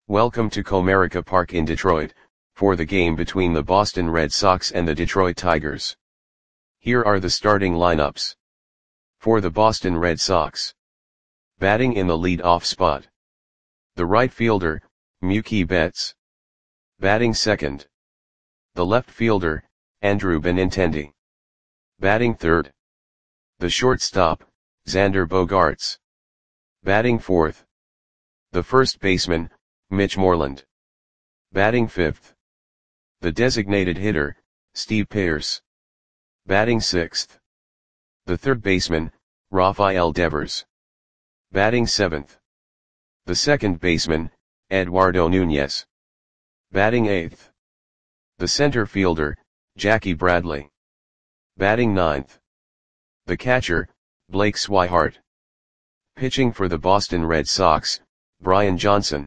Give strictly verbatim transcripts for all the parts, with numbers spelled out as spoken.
Welcome to Comerica Park in Detroit, for the game between the Boston Red Sox and the Detroit Tigers. Here are the starting lineups. For the Boston Red Sox. Batting in the lead-off spot. The right fielder, Mookie Betts. Batting second. The left fielder, Andrew Benintendi. Batting third. The shortstop, Xander Bogaerts. Batting fourth. The first baseman, Mitch Moreland. Batting fifth. The designated hitter, Steve Pearce. Batting sixth. The third baseman, Rafael Devers. Batting seventh. The second baseman, Eduardo Nunez. Batting eighth. The center fielder, Jackie Bradley. Batting ninth. The catcher, Blake Swihart. Pitching for the Boston Red Sox, Brian Johnson.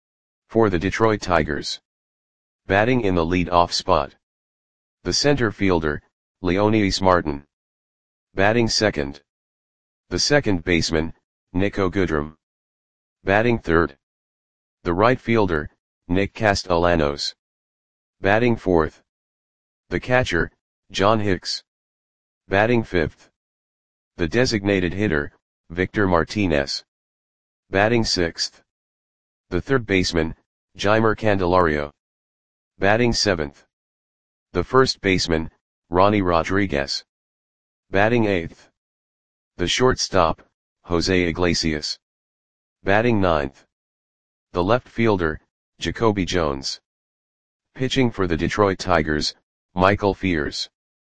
For the Detroit Tigers. Batting in the lead-off spot. The center fielder, Leonys Martin. Batting second. The second baseman, Niko Goodrum. Batting third. The right fielder, Nick Castellanos. Batting fourth. The catcher, John Hicks. Batting fifth. The designated hitter, Victor Martinez. Batting sixth. The third baseman, Jeimer Candelario. Batting seventh. The first baseman, Ronnie Rodriguez. Batting eighth. The shortstop, Jose Iglesias. Batting ninth. The left fielder, Jacoby Jones. Pitching for the Detroit Tigers, Michael Fiers.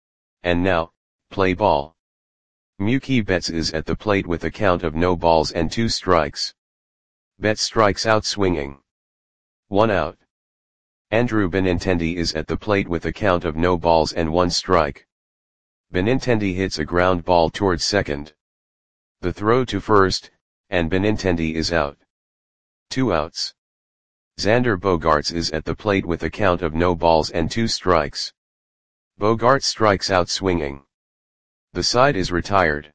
And now, play ball. Mookie Betts is at the plate with a count of no balls and two strikes. Betts strikes out swinging. One out. Andrew Benintendi is at the plate with a count of no balls and one strike. Benintendi hits a ground ball towards second. The throw to first, and Benintendi is out. Two outs. Xander Bogaerts is at the plate with a count of no balls and two strikes. Bogaerts strikes out swinging. The side is retired.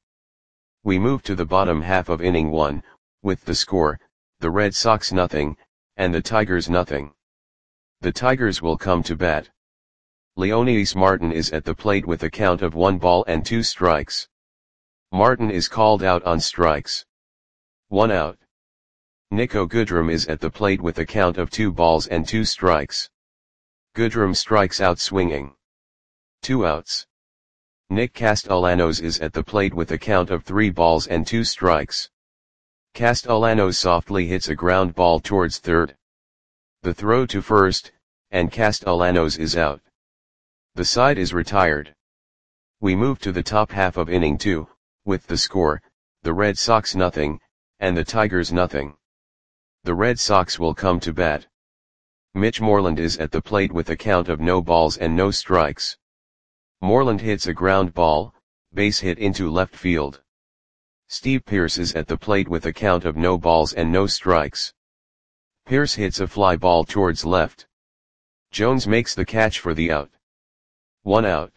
We move to the bottom half of inning one, with the score, the Red Sox nothing, and the Tigers nothing. The Tigers will come to bat. Leonys Martin is at the plate with a count of one ball and two strikes. Martin is called out on strikes. One out. Niko Goodrum is at the plate with a count of two balls and two strikes. Goodrum strikes out swinging. Two outs. Nick Castellanos is at the plate with a count of three balls and two strikes. Castellanos softly hits a ground ball towards third. The throw to first, and Castellanos is out. The side is retired. We move to the top half of inning two, with the score, the Red Sox nothing, and the Tigers nothing. The Red Sox will come to bat. Mitch Moreland is at the plate with a count of no balls and no strikes. Moreland hits a ground ball, base hit into left field. Steve Pearce is at the plate with a count of no balls and no strikes. Pearce hits a fly ball towards left. Jones makes the catch for the out. One out.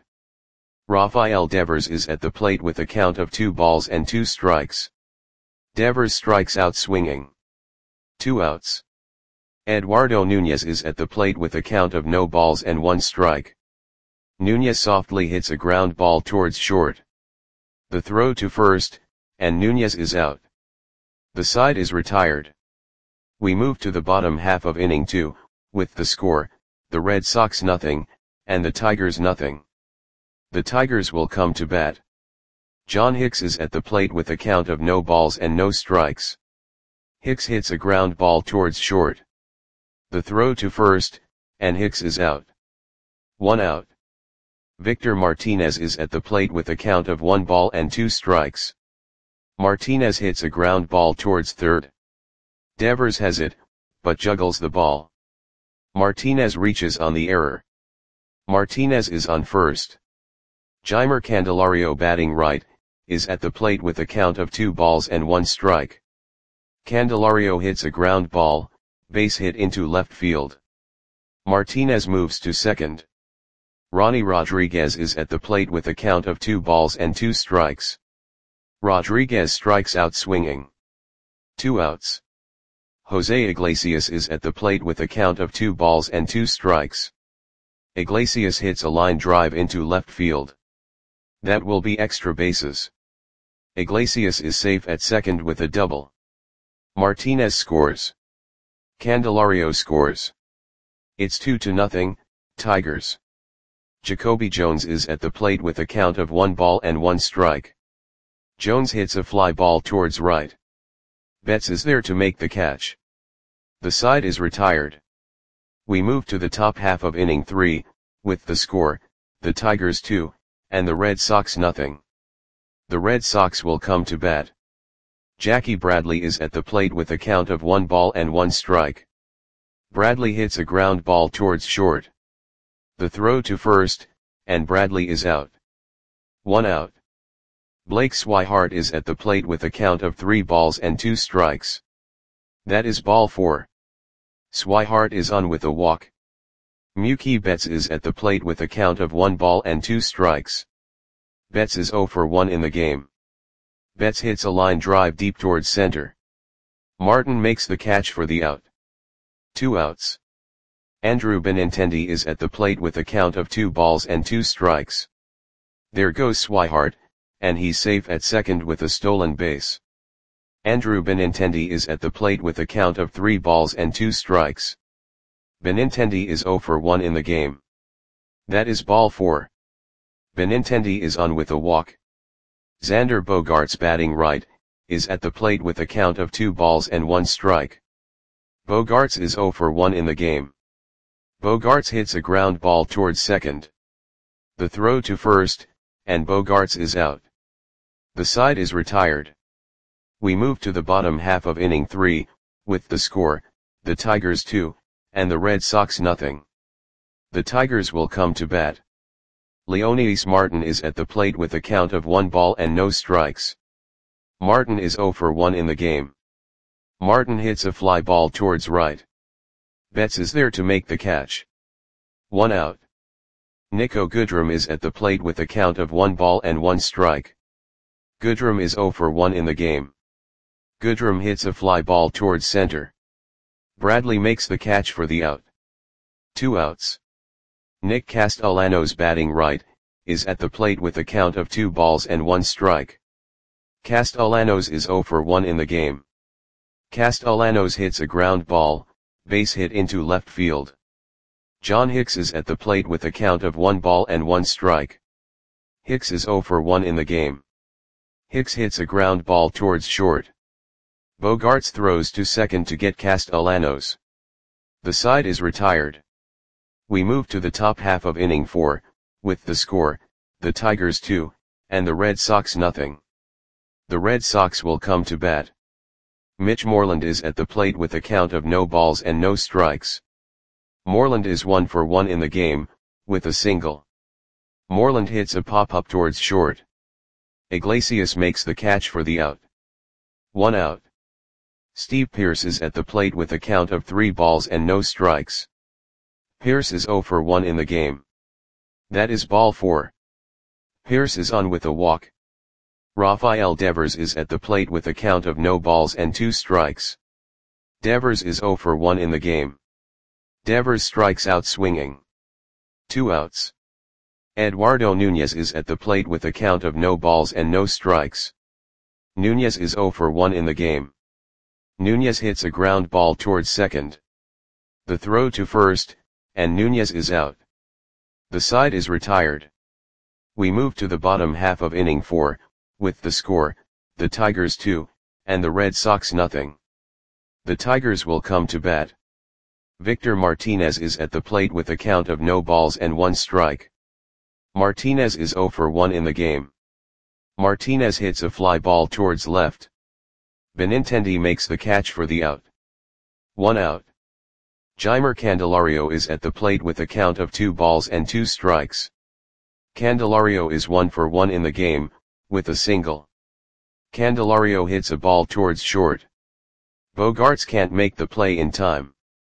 Rafael Devers is at the plate with a count of two balls and two strikes. Devers strikes out swinging. Two outs. Eduardo Nunez is at the plate with a count of no balls and one strike. Nunez softly hits a ground ball towards short. The throw to first, and Nunez is out. The side is retired. We move to the bottom half of inning two, with the score, the Red Sox nothing, and the Tigers nothing. The Tigers will come to bat. John Hicks is at the plate with a count of no balls and no strikes. Hicks hits a ground ball towards short. The throw to first, and Hicks is out. One out. Victor Martinez is at the plate with a count of one ball and two strikes. Martinez hits a ground ball towards third. Devers has it, but juggles the ball. Martinez reaches on the error. Martinez is on first. Jeimer Candelario batting right, is at the plate with a count of two balls and one strike. Candelario hits a ground ball, base hit into left field. Martinez moves to second. Ronnie Rodriguez is at the plate with a count of two balls and two strikes. Rodriguez strikes out swinging. Two outs. Jose Iglesias is at the plate with a count of two balls and two strikes. Iglesias hits a line drive into left field. That will be extra bases. Iglesias is safe at second with a double. Martinez scores. Candelario scores. It's two to nothing, Tigers. Jacoby Jones is at the plate with a count of one ball and one strike. Jones hits a fly ball towards right. Betts is there to make the catch. The side is retired. We move to the top half of inning three, with the score, the Tigers two, and the Red Sox nothing. The Red Sox will come to bat. Jackie Bradley is at the plate with a count of one ball and one strike. Bradley hits a ground ball towards short. The throw to first, and Bradley is out. One out. Blake Swihart is at the plate with a count of three balls and two strikes. That is ball four. Swihart is on with a walk. Mookie Betts is at the plate with a count of one ball and two strikes. Betts is zero for one in the game. Betts hits a line drive deep towards center. Martin makes the catch for the out. Two outs. Andrew Benintendi is at the plate with a count of two balls and two strikes. There goes Swihart, and he's safe at second with a stolen base. Andrew Benintendi is at the plate with a count of three balls and two strikes. Benintendi is zero for one in the game. That is ball four. Benintendi is on with a walk. Xander Bogaerts, batting right, is at the plate with a count of two balls and one strike. Bogaerts is zero for one in the game. Bogaerts hits a ground ball towards second. The throw to first, and Bogaerts is out. The side is retired. We move to the bottom half of inning three, with the score, the Tigers two, and the Red Sox nothing. The Tigers will come to bat. Leonys Martin is at the plate with a count of one ball and no strikes. Martin is zero for one in the game. Martin hits a fly ball towards right. Betts is there to make the catch. One out. Nico Goodrum is at the plate with a count of one ball and one strike. Goodrum is zero for one in the game. Goodrum hits a fly ball towards center. Bradley makes the catch for the out. Two outs. Nick Castellanos, batting right, is at the plate with a count of two balls and one strike. Castellanos is zero for one in the game. Castellanos hits a ground ball, base hit into left field. John Hicks is at the plate with a count of one ball and one strike. Hicks is zero for one in the game. Hicks hits a ground ball towards short. Bogaerts throws to second to get Castellanos. The side is retired. We move to the top half of inning four, with the score, the Tigers two, and the Red Sox nothing. The Red Sox will come to bat. Mitch Moreland is at the plate with a count of no balls and no strikes. Moreland is one for one in the game, with a single. Moreland hits a pop-up towards short. Iglesias makes the catch for the out. One out. Steve Pearce is at the plate with a count of three balls and no strikes. Pearce is zero for one in the game. That is ball four. Pearce is on with a walk. Rafael Devers is at the plate with a count of no balls and two strikes. Devers is zero for one in the game. Devers strikes out swinging. Two outs. Eduardo Nunez is at the plate with a count of no balls and no strikes. Nunez is zero for one in the game. Nunez hits a ground ball towards second. The throw to first, and Nunez is out. The side is retired. We move to the bottom half of inning four, with the score, the Tigers two, and the Red Sox nothing. The Tigers will come to bat. Victor Martinez is at the plate with a count of no balls and one strike. Martinez is zero for one in the game. Martinez hits a fly ball towards left. Benintendi makes the catch for the out. One out. Jeimer Candelario is at the plate with a count of two balls and two strikes. Candelario is one for one in the game, with a single. Candelario hits a ball towards short. Bogaerts can't make the play in time.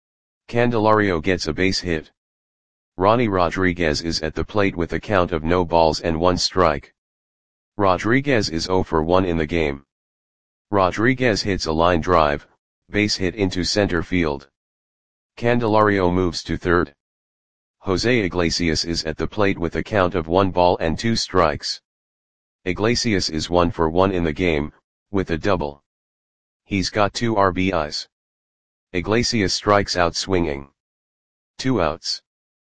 Candelario gets a base hit. Ronnie Rodriguez is at the plate with a count of no balls and one strike. Rodriguez is zero for one in the game. Rodriguez hits a line drive, base hit into center field. Candelario moves to third. Jose Iglesias is at the plate with a count of one ball and two strikes. Iglesias is one for one in the game, with a double. He's got two R B Is. Iglesias strikes out swinging. Two outs.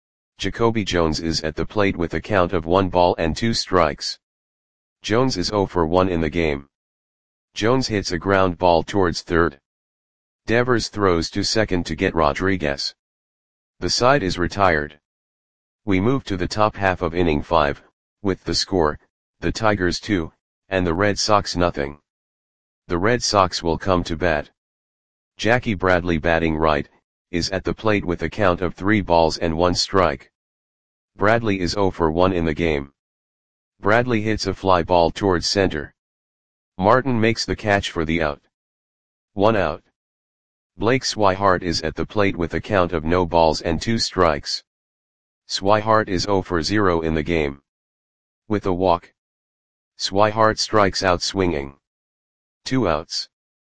Jacoby Jones is at the plate with a count of one ball and two strikes. Jones is zero for one in the game. Jones hits a ground ball towards third. Devers throws to second to get Rodriguez. The side is retired. We move to the top half of inning five, with the score, the Tigers two, and the Red Sox nothing. The Red Sox will come to bat. Jackie Bradley, batting right, is at the plate with a count of three balls and one strike. Bradley is zero for one in the game. Bradley hits a fly ball towards center. Martin makes the catch for the out. One out. Blake Swihart is at the plate with a count of no balls and two strikes. Swihart is zero for zero in the game. With a walk. Swihart strikes out swinging. Two outs.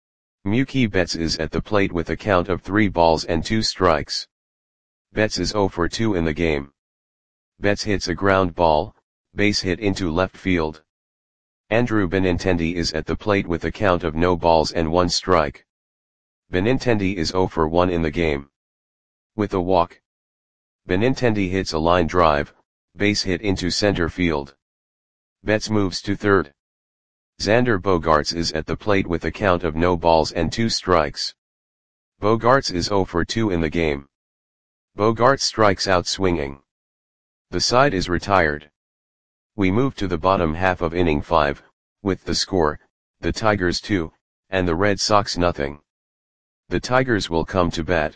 Mookie Betts is at the plate with a count of three balls and two strikes. Betts is zero for two in the game. Betts hits a ground ball, base hit into left field. Andrew Benintendi is at the plate with a count of no balls and one strike. Benintendi is zero for one in the game. With a walk. Benintendi hits a line drive, base hit into center field. Betts moves to third. Xander Bogaerts is at the plate with a count of no balls and two strikes. Bogaerts is zero for two in the game. Bogaerts strikes out swinging. The side is retired. We move to the bottom half of inning five, with the score, the Tigers two, and the Red Sox nothing. The Tigers will come to bat.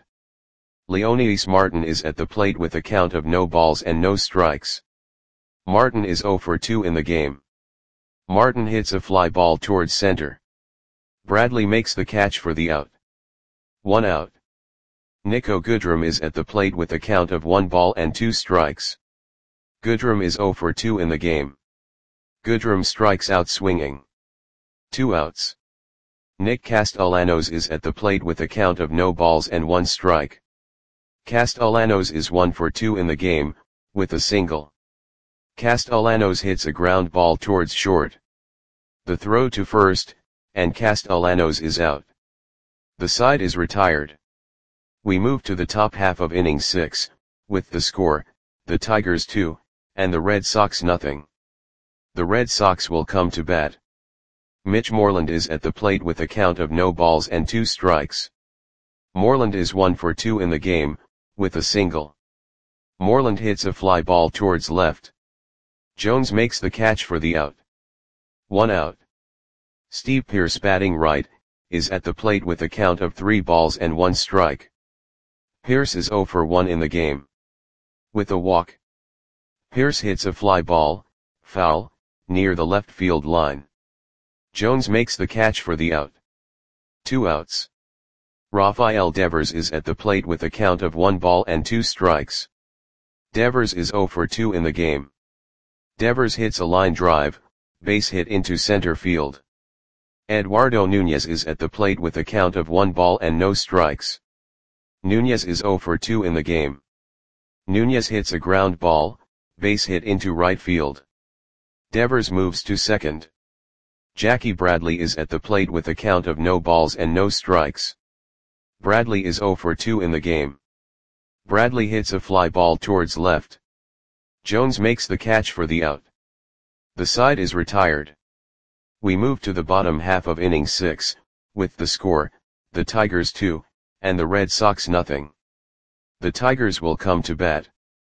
Leonidas Martin is at the plate with a count of no balls and no strikes. Martin is zero for two in the game. Martin hits a fly ball towards center. Bradley makes the catch for the out. One out. Nico Goodrum is at the plate with a count of one ball and two strikes. Goodrum is zero for two in the game. Goodrum strikes out swinging. Two outs. Nick Castellanos is at the plate with a count of no balls and one strike. Castellanos is one for two in the game, with a single. Castellanos hits a ground ball towards short. The throw to first, and Castellanos is out. The side is retired. We move to the top half of inning six, with the score, the Tigers two, and the Red Sox nothing. The Red Sox will come to bat. Mitch Moreland is at the plate with a count of no balls and two strikes. Moreland is one for two in the game, with a single. Moreland hits a fly ball towards left. Jones makes the catch for the out. One out. Steve Pearce, batting right, is at the plate with a count of three balls and one strike. Pearce is zero for one in the game. With a walk. Pearce hits a fly ball, foul, near the left field line. Jones makes the catch for the out. Two outs. Rafael Devers is at the plate with a count of one ball and two strikes. Devers is zero for two in the game. Devers hits a line drive, base hit into center field. Eduardo Nunez is at the plate with a count of one ball and no strikes. Nunez is zero for two in the game. Nunez hits a ground ball, base hit into right field. Devers moves to second. Jackie Bradley is at the plate with a count of no balls and no strikes. Bradley is zero for two in the game. Bradley hits a fly ball towards left. Jones makes the catch for the out. The side is retired. We move to the bottom half of inning six, with the score, the Tigers two, and the Red Sox nothing. The Tigers will come to bat.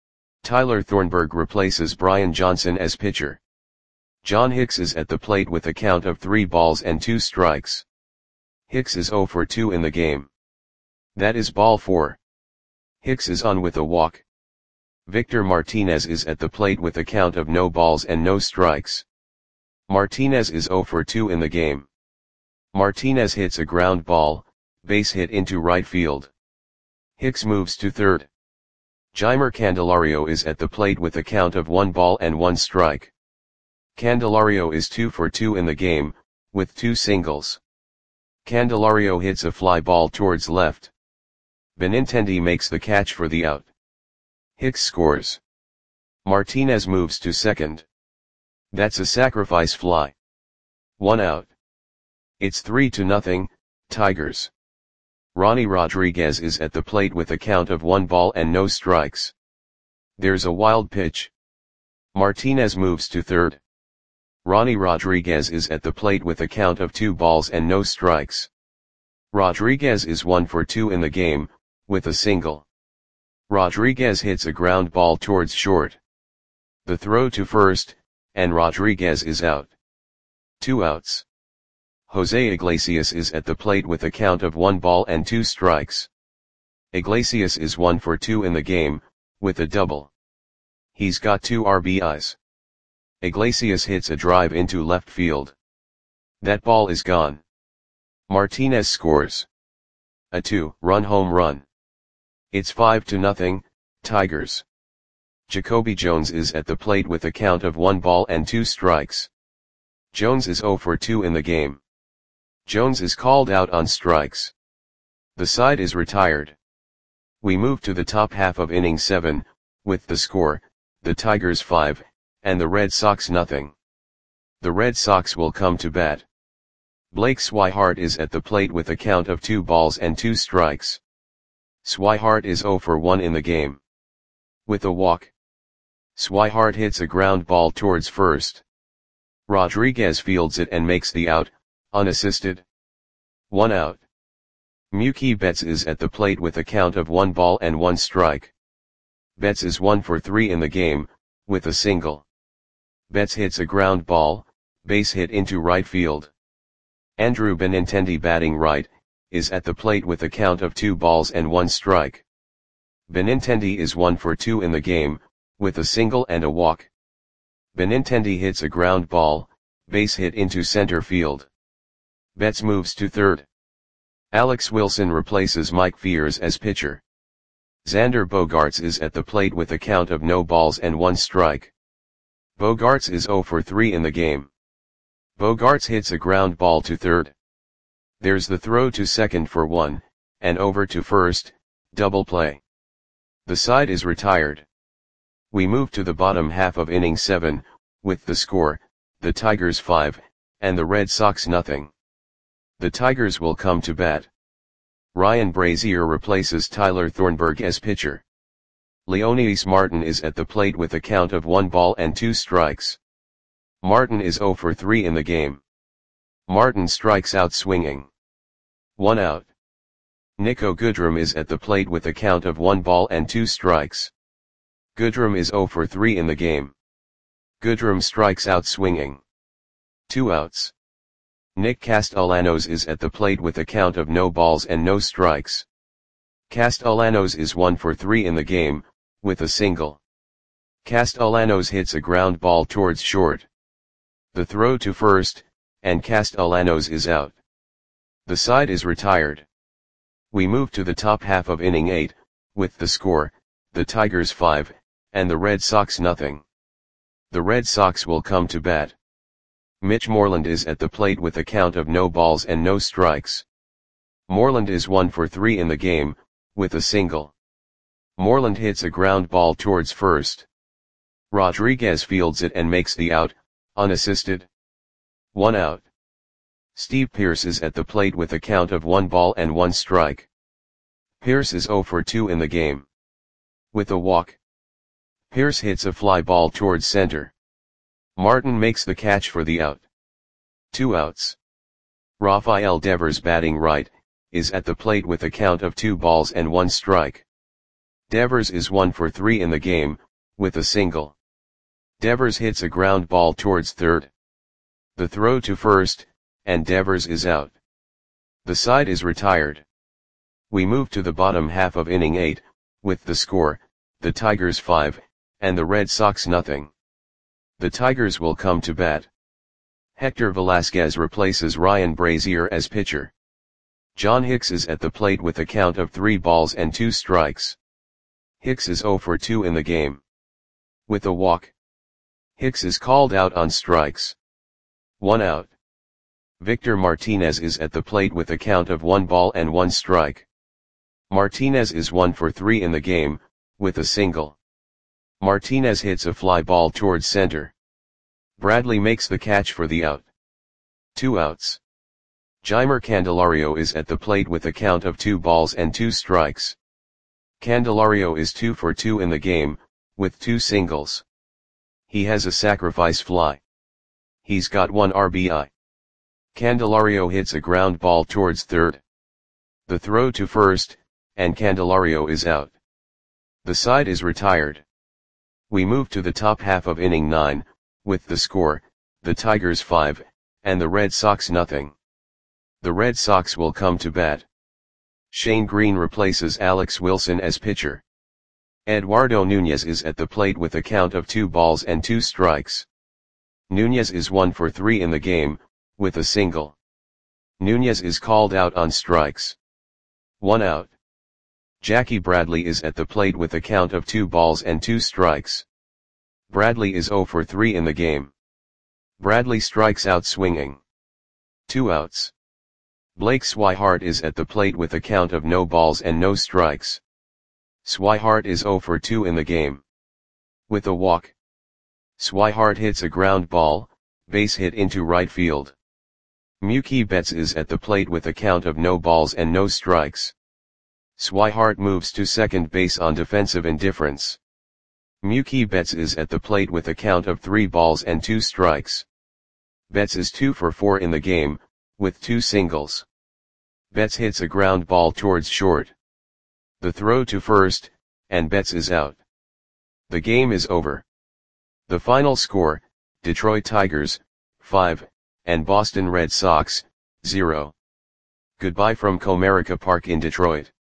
Tyler Thornburg replaces Brian Johnson as pitcher. John Hicks is at the plate with a count of three balls and two strikes. Hicks is zero for two in the game. That is ball four. Hicks is on with a walk. Victor Martinez is at the plate with a count of no balls and no strikes. Martinez is zero for two in the game. Martinez hits a ground ball, base hit into right field. Hicks moves to third. Jeimer Candelario is at the plate with a count of one ball and one strike. Candelario is two for two in the game, with two singles. Candelario hits a fly ball towards left. Benintendi makes the catch for the out. Hicks scores. Martinez moves to second. That's a sacrifice fly. One out. It's three to nothing, Tigers. Ronnie Rodriguez is at the plate with a count of one ball and no strikes. There's a wild pitch. Martinez moves to third. Ronnie Rodriguez is at the plate with a count of two balls and no strikes. Rodriguez is one for two in the game, with a single. Rodriguez hits a ground ball towards short. The throw to first, and Rodriguez is out. Two outs. Jose Iglesias is at the plate with a count of one ball and two strikes. Iglesias is one for two in the game, with a double. He's got two R B Is. Iglesias hits a drive into left field. That ball is gone. Martinez scores. A two-run home run. It's five to nothing, Tigers. Jacoby Jones is at the plate with a count of one ball and two strikes. Jones is zero for two in the game. Jones is called out on strikes. The side is retired. We move to the top half of inning seven, with the score, the Tigers five, and the Red Sox nothing. The Red Sox will come to bat. Blake Swihart is at the plate with a count of two balls and two strikes. Swihart is zero for one in the game. With a walk. Swihart hits a ground ball towards first. Rodriguez fields it and makes the out, unassisted. One out. Mookie Betts is at the plate with a count of one ball and one strike. Betts is one for three in the game, with a single. Betts hits a ground ball, base hit into right field. Andrew Benintendi, batting right, is at the plate with a count of two balls and one strike. Benintendi is one for two in the game, with a single and a walk. Benintendi hits a ground ball, base hit into center field. Betts moves to third. Alex Wilson replaces Mike Fiers as pitcher. Xander Bogaerts is at the plate with a count of no balls and one strike. Bogaerts is zero for three in the game. Bogaerts hits a ground ball to third. There's the throw to second for one, and over to first, double play. The side is retired. We move to the bottom half of inning seven, with the score, the Tigers five, and the Red Sox nothing. The Tigers will come to bat. Ryan Brazier replaces Tyler Thornburg as pitcher. Leonidas Martin is at the plate with a count of one ball and two strikes. Martin is zero for three in the game. Martin strikes out swinging. One out. Nico Goodrum is at the plate with a count of one ball and two strikes. Goodrum is zero for three in the game. Goodrum strikes out swinging. Two outs. Nick Castellanos is at the plate with a count of no balls and no strikes. Castellanos is one for three in the game, with a single. Castellanos hits a ground ball towards short. The throw to first, and Castellanos is out. The side is retired. We move to the top half of inning eight, with the score, the Tigers five, and the Red Sox nothing. The Red Sox will come to bat. Mitch Moreland is at the plate with a count of no balls and no strikes. Moreland is one for three in the game, with a single. Moreland hits a ground ball towards first. Rodriguez fields it and makes the out, unassisted. One out. Steve Pearce is at the plate with a count of one ball and one strike. Pearce is zero for two in the game. With a walk. Pearce hits a fly ball towards center. Martin makes the catch for the out. Two outs. Rafael Devers, batting right, is at the plate with a count of two balls and one strike. Devers is one for three in the game, with a single. Devers hits a ground ball towards third. The throw to first, and Devers is out. The side is retired. We move to the bottom half of inning eight, with the score, the Tigers five, and the Red Sox nothing. The Tigers will come to bat. Hector Velasquez replaces Ryan Brazier as pitcher. John Hicks is at the plate with a count of three balls and two strikes. Hicks is zero for two in the game. With a walk. Hicks is called out on strikes. One out. Victor Martinez is at the plate with a count of one ball and one strike. Martinez is one for three in the game, with a single. Martinez hits a fly ball towards center. Bradley makes the catch for the out. Two outs. Jeimer Candelario is at the plate with a count of two balls and two strikes. Candelario is two for two in the game, with two singles. He has a sacrifice fly. He's got one R B I. Candelario hits a ground ball towards third. The throw to first, and Candelario is out. The side is retired. We move to the top half of inning nine, with the score, the Tigers five, and the Red Sox nothing. The Red Sox will come to bat. Shane Greene replaces Alex Wilson as pitcher. Eduardo Nunez is at the plate with a count of two balls and two strikes. Nunez is one for three in the game, with a single. Nunez is called out on strikes. One out. Jackie Bradley is at the plate with a count of two balls and two strikes. Bradley is zero for three in the game. Bradley strikes out swinging. Two outs. Blake Swihart is at the plate with a count of no balls and no strikes. Swihart is zero for two in the game. With a walk. Swihart hits a ground ball, base hit into right field. Mookie Betts is at the plate with a count of no balls and no strikes. Swihart moves to second base on defensive indifference. Mookie Betts is at the plate with a count of three balls and two strikes. Betts is two for four in the game, with two singles. Betts hits a ground ball towards short. The throw to first, and Betts is out. The game is over. The final score, Detroit Tigers, five, and Boston Red Sox, zero. Goodbye from Comerica Park in Detroit.